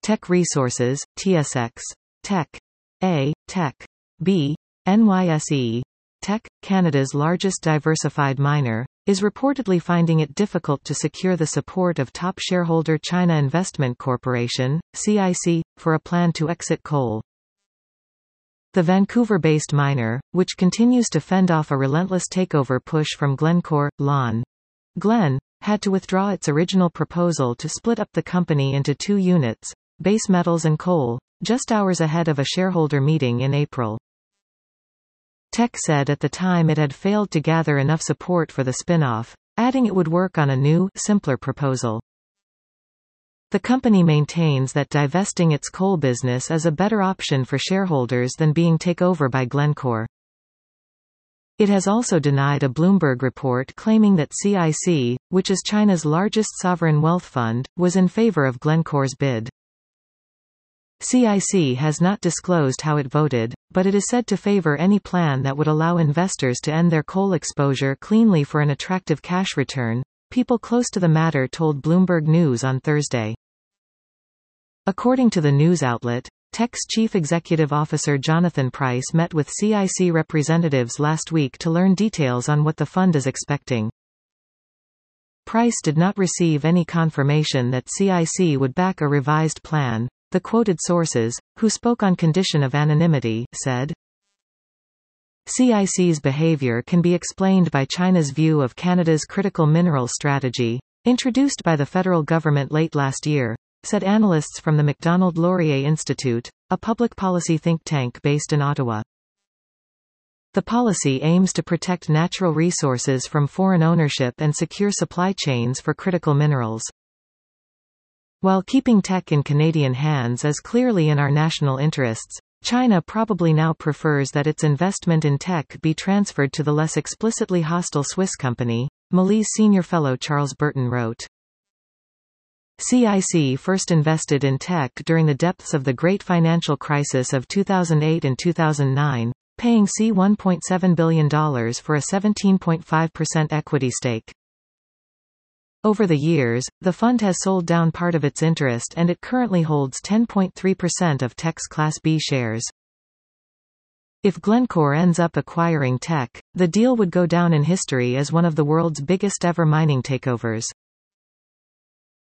Teck Resources, TSX. Teck. A. Teck. B. NYSE. Teck, Canada's largest diversified miner, is reportedly finding it difficult to secure the support of top shareholder China Investment Corporation, CIC, for a plan to exit coal. The Vancouver-based miner, which continues to fend off a relentless takeover push from Glencore, Lon. Glen, had to withdraw its original proposal to split up the company into two units, base metals and coal, just hours ahead of a shareholder meeting in April. Teck said at the time it had failed to gather enough support for the spin-off, adding it would work on a new, simpler proposal. The company maintains that divesting its coal business is a better option for shareholders than being taken over by Glencore. It has also denied a Bloomberg report claiming that CIC, which is China's largest sovereign wealth fund, was in favor of Glencore's bid. CIC has not disclosed how it voted, but it is said to favor any plan that would allow investors to end their coal exposure cleanly for an attractive cash return, people close to the matter told Bloomberg News on Thursday. According to the news outlet, Teck's chief executive officer Jonathan Price met with CIC representatives last week to learn details on what the fund is expecting. Price did not receive any confirmation that CIC would back a revised plan. The quoted sources, who spoke on condition of anonymity, said, CIC's behavior can be explained by China's view of Canada's critical mineral strategy, introduced by the federal government late last year, said analysts from the Macdonald-Laurier Institute, a public policy think tank based in Ottawa. The policy aims to protect natural resources from foreign ownership and secure supply chains for critical minerals. While keeping Teck in Canadian hands is clearly in our national interests, China probably now prefers that its investment in Teck be transferred to the less explicitly hostile Swiss company, Moelis senior fellow Charles Burton wrote. CIC first invested in Teck during the depths of the great financial crisis of 2008 and 2009, paying $1.7 billion for a 17.5% equity stake. Over the years, the fund has sold down part of its interest and it currently holds 10.3% of Teck's Class B shares. If Glencore ends up acquiring Teck, the deal would go down in history as one of the world's biggest ever mining takeovers.